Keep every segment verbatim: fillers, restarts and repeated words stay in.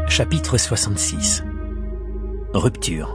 Chapitre soixante-six. Rupture.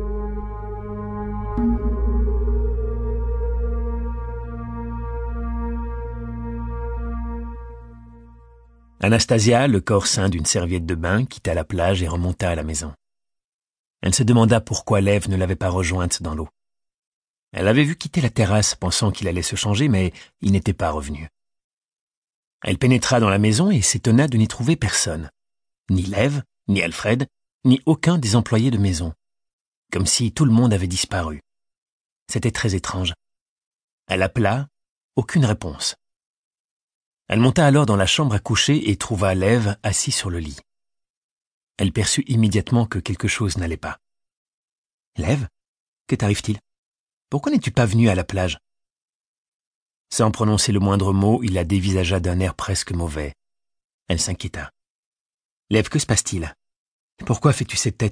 Anastasia, le corps ceint d'une serviette de bain, quitta la plage et remonta à la maison. Elle se demanda pourquoi Lev ne l'avait pas rejointe dans l'eau. Elle avait vu quitter la terrasse pensant qu'il allait se changer, mais il n'était pas revenu. Elle pénétra dans la maison et s'étonna de n'y trouver personne. Ni Lev, ni Alfred, ni aucun des employés de maison. Comme si tout le monde avait disparu. C'était très étrange. Elle appela, aucune réponse. Elle monta alors dans la chambre à coucher et trouva Lev assis sur le lit. Elle perçut immédiatement que quelque chose n'allait pas. « Lev, que t'arrive-t-il? Pourquoi n'es-tu pas venu à la plage ?» Sans prononcer le moindre mot, il la dévisagea d'un air presque mauvais. Elle s'inquiéta. « Lev, que se passe-t-il? Pourquoi fais-tu cette tête ?»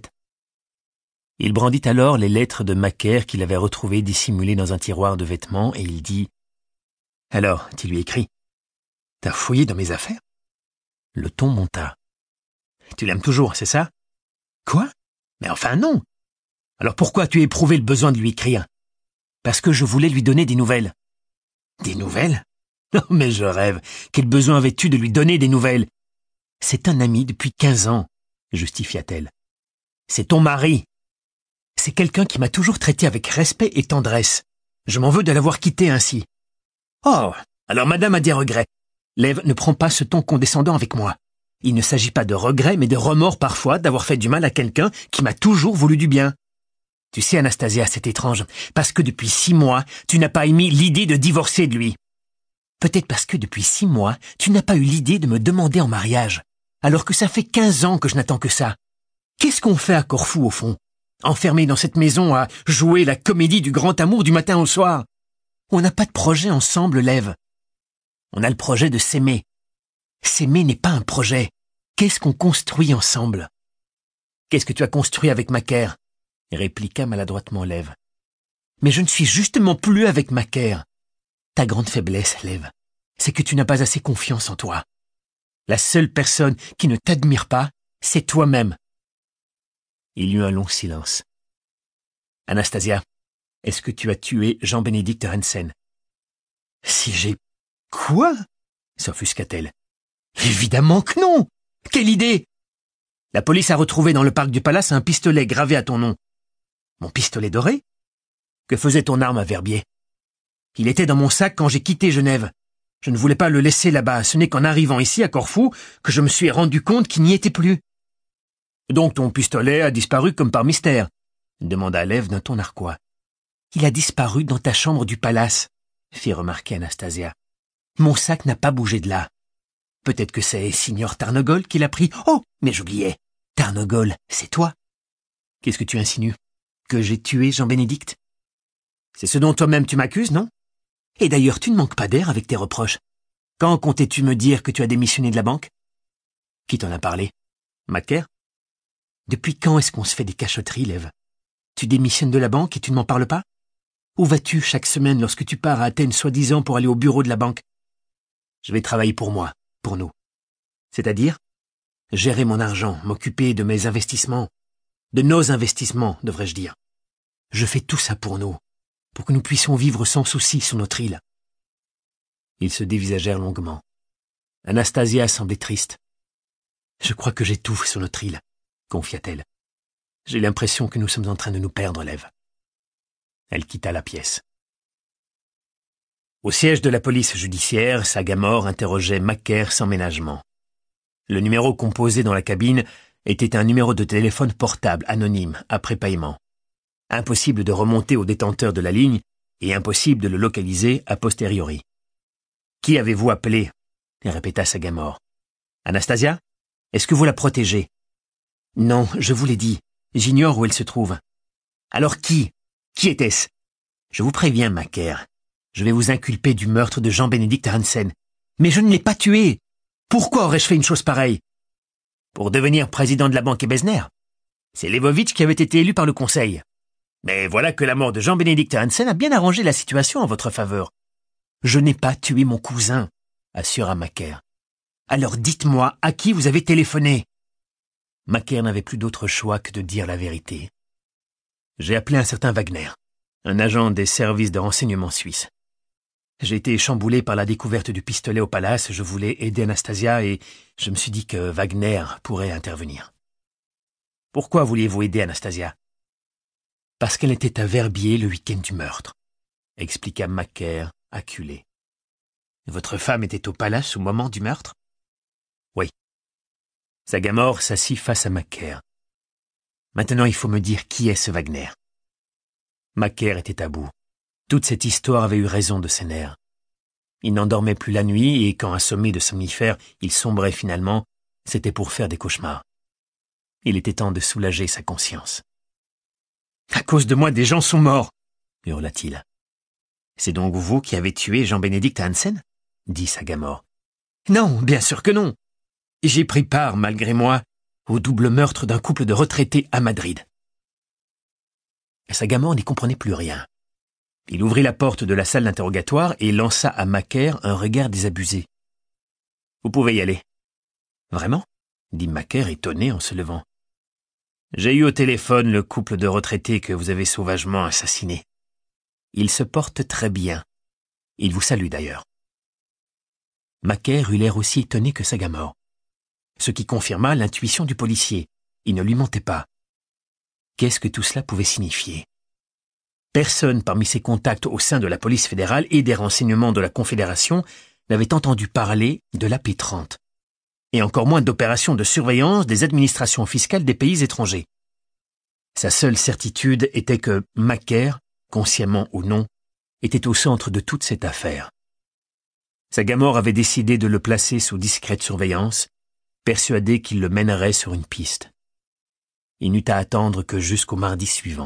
Il brandit alors les lettres de Macaire qu'il avait retrouvées dissimulées dans un tiroir de vêtements et il dit « Alors, tu lui écris? T'as fouillé dans mes affaires ?» Le ton monta. « Tu l'aimes toujours, c'est ça? »« Quoi? Mais enfin non! Alors pourquoi as-tu éprouvé le besoin de lui écrire? »« Parce que je voulais lui donner des nouvelles. »« Des nouvelles? Non mais je rêve. Quel besoin avais-tu de lui donner des nouvelles? »« C'est un ami depuis quinze ans, justifia-t-elle. »« C'est ton mari. C'est quelqu'un qui m'a toujours traité avec respect et tendresse. Je m'en veux de l'avoir quitté ainsi. »« Oh, alors madame a des regrets. Lev ne prend pas ce ton condescendant avec moi. Il ne s'agit pas de regrets, mais de remords parfois d'avoir fait du mal à quelqu'un qui m'a toujours voulu du bien. Tu sais, Anastasia, c'est étrange, parce que depuis six mois, tu n'as pas émis l'idée de divorcer de lui. Peut-être parce que depuis six mois, tu n'as pas eu l'idée de me demander en mariage, alors que ça fait quinze ans que je n'attends que ça. Qu'est-ce qu'on fait à Corfou, au fond? Enfermé dans cette maison à jouer la comédie du grand amour du matin au soir? On n'a pas de projet ensemble, Lev. On a le projet de s'aimer. S'aimer n'est pas un projet. Qu'est-ce qu'on construit ensemble? Qu'est-ce que tu as construit avec Macaire? Répliqua maladroitement Lev. Mais je ne suis justement plus avec Macaire. Ta grande faiblesse, Lev, c'est que tu n'as pas assez confiance en toi. La seule personne qui ne t'admire pas, c'est toi-même. Il y eut un long silence. Anastasia, est-ce que tu as tué Jean-Bénédicte Hansen? Si j'ai... Quoi? S'offusqua-t-elle. Évidemment que non! Quelle idée! La police a retrouvé dans le parc du palace un pistolet gravé à ton nom. Mon pistolet doré? Que faisait ton arme à Verbier? Il était dans mon sac quand j'ai quitté Genève. Je ne voulais pas le laisser là-bas. Ce n'est qu'en arrivant ici à Corfou que je me suis rendu compte qu'il n'y était plus. Donc ton pistolet a disparu comme par mystère? Demanda Lev d'un ton narquois. Il a disparu dans ta chambre du palace, fit remarquer Anastasia. Mon sac n'a pas bougé de là. Peut-être que c'est Signor Tarnogol qui l'a pris. Oh, mais j'oubliais. Tarnogol, c'est toi. Qu'est-ce que tu insinues? Que j'ai tué Jean-Bénédicte? C'est ce dont toi-même tu m'accuses, non? Et d'ailleurs, tu ne manques pas d'air avec tes reproches. Quand comptais-tu me dire que tu as démissionné de la banque? Qui t'en a parlé? Macaire? Depuis quand est-ce qu'on se fait des cachotteries, Lev? Tu démissionnes de la banque et tu ne m'en parles pas? Où vas-tu chaque semaine lorsque tu pars à Athènes soi-disant pour aller au bureau de la banque? Je vais travailler pour moi, pour nous. C'est-à-dire? Gérer mon argent, m'occuper de mes investissements. De nos investissements, devrais-je dire. Je fais tout ça pour nous, pour que nous puissions vivre sans souci sur notre île. Ils se dévisagèrent longuement. Anastasia semblait triste. Je crois que j'étouffe sur notre île, confia-t-elle. J'ai l'impression que nous sommes en train de nous perdre, Lev. Elle quitta la pièce. Au siège de la police judiciaire, Sagamore interrogeait Macaire sans ménagement. Le numéro composé dans la cabine était un numéro de téléphone portable anonyme, après paiement. Impossible de remonter au détenteur de la ligne et impossible de le localiser a posteriori. « Qui avez-vous appelé ?» répéta Sagamore. « Anastasia? Est-ce que vous la protégez ?»« Non, je vous l'ai dit. J'ignore où elle se trouve. »« Alors qui? Qui était-ce? » ?»« Je vous préviens, Macaire. Je vais vous inculper du meurtre de Jean-Bénédicte Hansen. Mais je ne l'ai pas tué. Pourquoi aurais-je fait une chose pareille? Pour devenir président de la banque Ebezner. C'est Levovitch qui avait été élu par le conseil. Mais voilà que la mort de Jean-Bénédicte Hansen a bien arrangé la situation en votre faveur. Je n'ai pas tué mon cousin, assura Macaire. Alors dites-moi à qui vous avez téléphoné. Macaire n'avait plus d'autre choix que de dire la vérité. J'ai appelé un certain Wagner, un agent des services de renseignement suisses. J'ai été chamboulé par la découverte du pistolet au palace, je voulais aider Anastasia et je me suis dit que Wagner pourrait intervenir. Pourquoi vouliez-vous aider Anastasia? Parce qu'elle était à Verbier le week-end du meurtre, expliqua Macaire, acculé. Votre femme était au palace au moment du meurtre? Oui. Sagamore s'assit face à Macaire. Maintenant, il faut me dire qui est ce Wagner. Macaire était à bout. Toute cette histoire avait eu raison de ses nerfs. Il n'en dormait plus la nuit et quand assommé de somnifères, il sombrait finalement, c'était pour faire des cauchemars. Il était temps de soulager sa conscience. « À cause de moi, des gens sont morts !» hurla-t-il. « C'est donc vous qui avez tué Jean-Bénédicte Hansen ?» dit Sagamore. « Non, bien sûr que non. J'ai pris part, malgré moi, au double meurtre d'un couple de retraités à Madrid. » Sagamore n'y comprenait plus rien. Il ouvrit la porte de la salle d'interrogatoire et lança à Macaire un regard désabusé. « Vous pouvez y aller. »« Vraiment ?» dit Macaire étonné en se levant. « J'ai eu au téléphone le couple de retraités que vous avez sauvagement assassiné. Ils se portent très bien. Ils vous saluent d'ailleurs. » Macaire eut l'air aussi étonné que Sagamore, ce qui confirma l'intuition du policier. Il ne lui mentait pas. Qu'est-ce que tout cela pouvait signifier? Personne parmi ses contacts au sein de la police fédérale et des renseignements de la Confédération n'avait entendu parler de la P trente, et encore moins d'opérations de surveillance des administrations fiscales des pays étrangers. Sa seule certitude était que Macaire, consciemment ou non, était au centre de toute cette affaire. Sagamore avait décidé de le placer sous discrète surveillance, persuadé qu'il le mènerait sur une piste. Il n'eut à attendre que jusqu'au mardi suivant.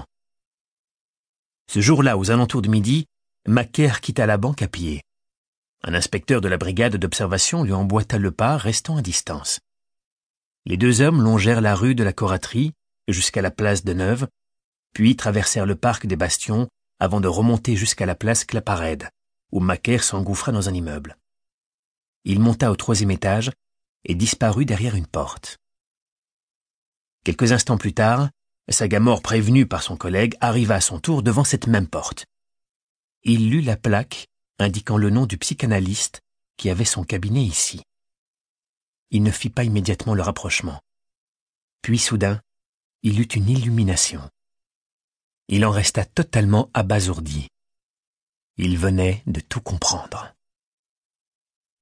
Ce jour-là, aux alentours de midi, Macaire quitta la banque à pied. Un inspecteur de la brigade d'observation lui emboîta le pas, restant à distance. Les deux hommes longèrent la rue de la Coraterie jusqu'à la place de Neuve, puis traversèrent le parc des Bastions avant de remonter jusqu'à la place Claparède, où Macaire s'engouffra dans un immeuble. Il monta au troisième étage et disparut derrière une porte. Quelques instants plus tard, Sagamore, prévenu par son collègue, arriva à son tour devant cette même porte. Il lut la plaque indiquant le nom du psychanalyste qui avait son cabinet ici. Il ne fit pas immédiatement le rapprochement. Puis soudain, il eut une illumination. Il en resta totalement abasourdi. Il venait de tout comprendre.